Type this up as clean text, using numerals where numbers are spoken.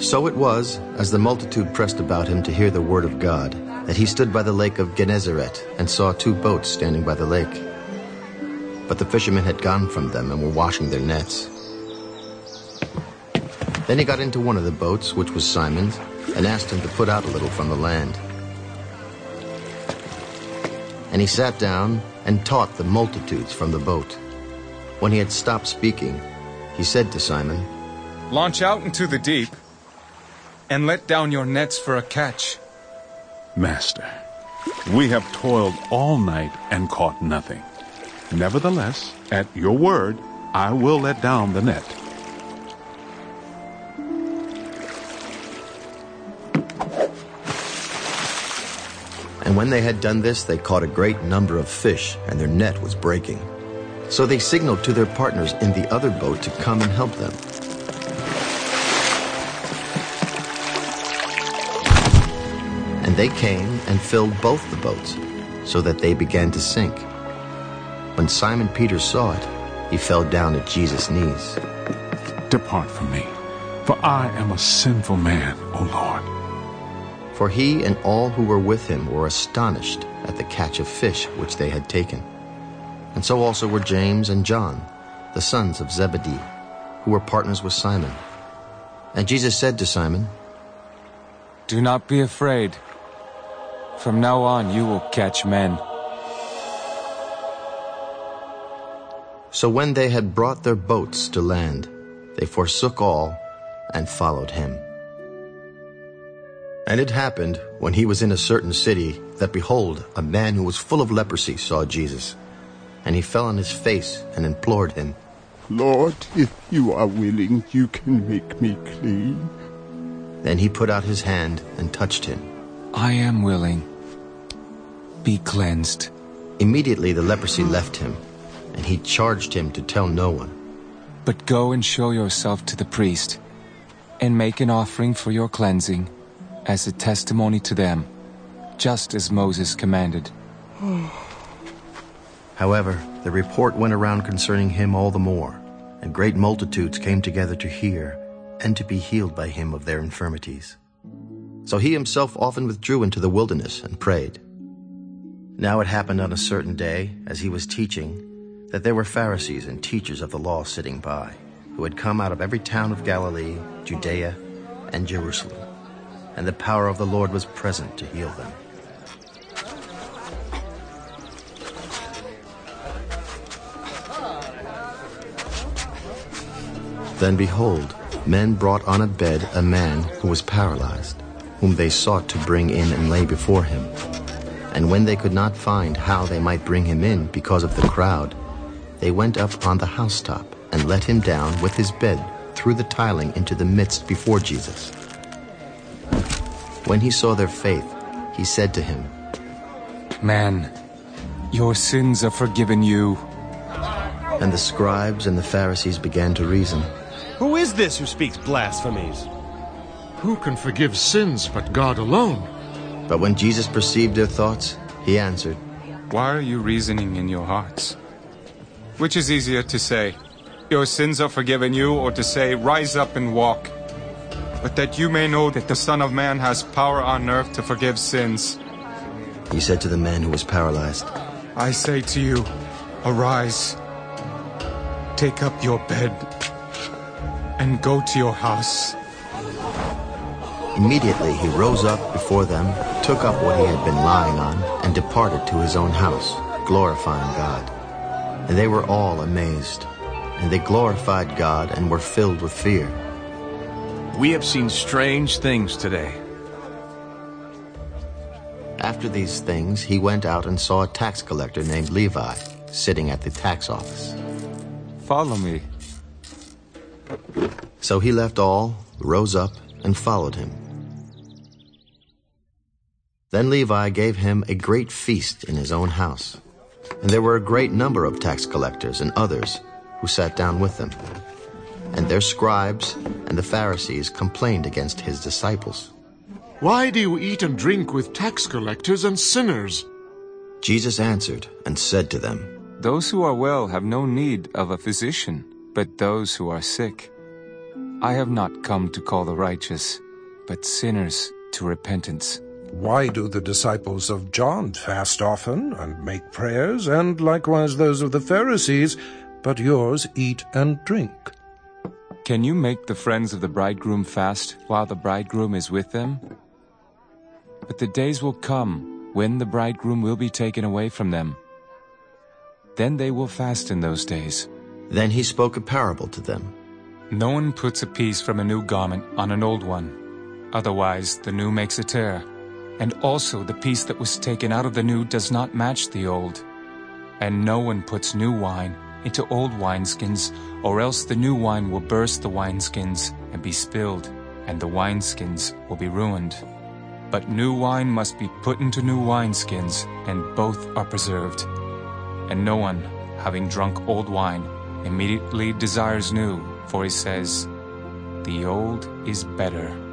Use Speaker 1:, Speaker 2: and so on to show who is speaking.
Speaker 1: So it was, as the multitude pressed about him to hear the word of God, that he stood by the lake of Gennesaret and saw 2 boats standing by the lake. But the fishermen had gone from them and were washing their nets. Then he got into one of the boats, which was Simon's, and asked him to put out a little from the land. And he sat down and taught the multitudes from the boat. When he had stopped speaking, he said to Simon,
Speaker 2: "Launch out into the deep and let down your nets for a catch."
Speaker 3: "Master, we have toiled all night and caught nothing. Nevertheless, at your word, I will let down the net."
Speaker 1: And when they had done this, they caught a great number of fish, and their net was breaking. So they signaled to their partners in the other boat to come and help them. And they came and filled both the boats, so that they began to sink. When Simon Peter saw it, he fell down at Jesus' knees.
Speaker 3: "Depart from me, for I am a sinful man, O Lord."
Speaker 1: For he and all who were with him were astonished at the catch of fish which they had taken. And so also were James and John, the sons of Zebedee, who were partners with Simon. And Jesus said to Simon,
Speaker 2: "Do not be afraid. From now on you will catch men."
Speaker 1: So when they had brought their boats to land, they forsook all and followed him. And it happened, when he was in a certain city, that behold, a man who was full of leprosy saw Jesus. And he fell on his face and implored him,
Speaker 4: "Lord, if you are willing, you can make me clean."
Speaker 1: Then he put out his hand and touched him.
Speaker 2: "I am willing. Be cleansed."
Speaker 1: Immediately the leprosy left him, and he charged him to tell no one.
Speaker 2: But go and show yourself to the priest, and make an offering for your cleansing, as a testimony to them, just as Moses commanded.
Speaker 1: However, the report went around concerning him all the more, and great multitudes came together to hear and to be healed by him of their infirmities. So he himself often withdrew into the wilderness and prayed. Now it happened on a certain day, as he was teaching, that there were Pharisees and teachers of the law sitting by, who had come out of every town of Galilee, Judea, and Jerusalem. And the power of the Lord was present to heal them. Then behold, men brought on a bed a man who was paralyzed, whom they sought to bring in and lay before him. And when they could not find how they might bring him in because of the crowd, they went up on the housetop and let him down with his bed through the tiling into the midst before Jesus. When he saw their faith, he said to him,
Speaker 2: "Man, your sins are forgiven you."
Speaker 1: And the scribes and the Pharisees began to reason,
Speaker 5: "Who is this who speaks blasphemies?
Speaker 6: Who can forgive sins but God alone?"
Speaker 1: But when Jesus perceived their thoughts, he answered,
Speaker 2: Why are you reasoning in your hearts? Which is easier to say, "Your sins are forgiven you," or to say, "Rise up and walk"? But that you may know that the Son of Man has power on earth to forgive sins.
Speaker 1: He said to the man who was paralyzed,
Speaker 2: I say to you, arise, take up your bed, and go to your house.
Speaker 1: Immediately he rose up before them, took up what he had been lying on, and departed to his own house, glorifying God. And they were all amazed, and they glorified God and were filled with fear.
Speaker 5: We have seen strange things today.
Speaker 1: After these things, he went out and saw a tax collector named Levi sitting at the tax office.
Speaker 2: Follow me.
Speaker 1: So he left all, rose up, and followed him. Then Levi gave him a great feast in his own house. And there were a great number of tax collectors and others who sat down with them. And their scribes and the Pharisees complained against his disciples.
Speaker 6: "Why do you eat and drink with tax collectors and sinners?"
Speaker 1: Jesus answered and said to them,
Speaker 2: Those who are well have no need of a physician, but those who are sick. I have not come to call the righteous, but sinners to repentance.
Speaker 7: Why do the disciples of John fast often and make prayers, and likewise those of the Pharisees, but yours eat and drink?
Speaker 2: Can you make the friends of the bridegroom fast while the bridegroom is with them? But the days will come when the bridegroom will be taken away from them. Then they will fast in those days.
Speaker 1: Then he spoke a parable to them.
Speaker 2: No one puts a piece from a new garment on an old one. Otherwise, the new makes a tear. And also the piece that was taken out of the new does not match the old. And no one puts new wine into old wineskins, or else the new wine will burst the wineskins and be spilled, and the wineskins will be ruined. But new wine must be put into new wineskins, and both are preserved. And no one, having drunk old wine, immediately desires new, for he says, "The old is better."